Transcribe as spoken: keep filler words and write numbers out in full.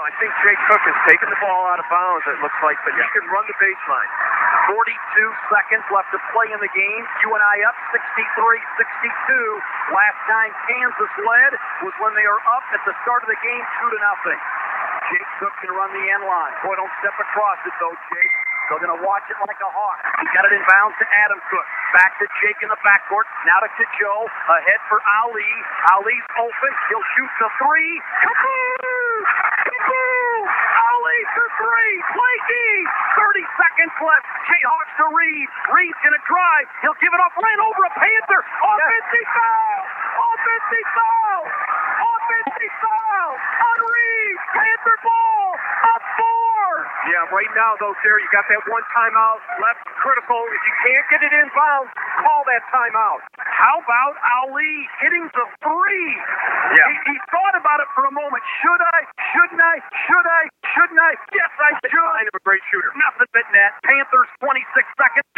I think Jake Cook has taken the ball out of bounds, it looks like, but he can run the baseline. forty-two seconds left to play in the game. U N I up sixty-three sixty-two. Last time Kansas led was when they were up at the start of the game, two to nothing. Jake Cook can run the end line. Boy, don't step across it, though, Jake. They're going to watch it like a hawk. He got it in bounds to Adam Cook. Back to Jake in the backcourt. Now to Joe. Ahead for Ali. Ali's open. He'll shoot the three. Kaboom! Kaboom! Ali for three. Play D. thirty seconds left. Jayhawks to Reed. Reed's going to drive. He'll give it up. Ran over a Panther. Offensive foul! Offensive foul! Offensive foul! On Reed. Panther ball. Up four. Yeah, right now, though, Terry, you got that one timeout left. Critical. If you can't get it in bounds, call that timeout. How about Ali hitting the three? Yeah. He, he thought about it for a moment. Should I? Shouldn't I? Should I? Shouldn't I? Yes, I should. Kind of a great shooter. Nothing but net. Panthers, twenty-six seconds.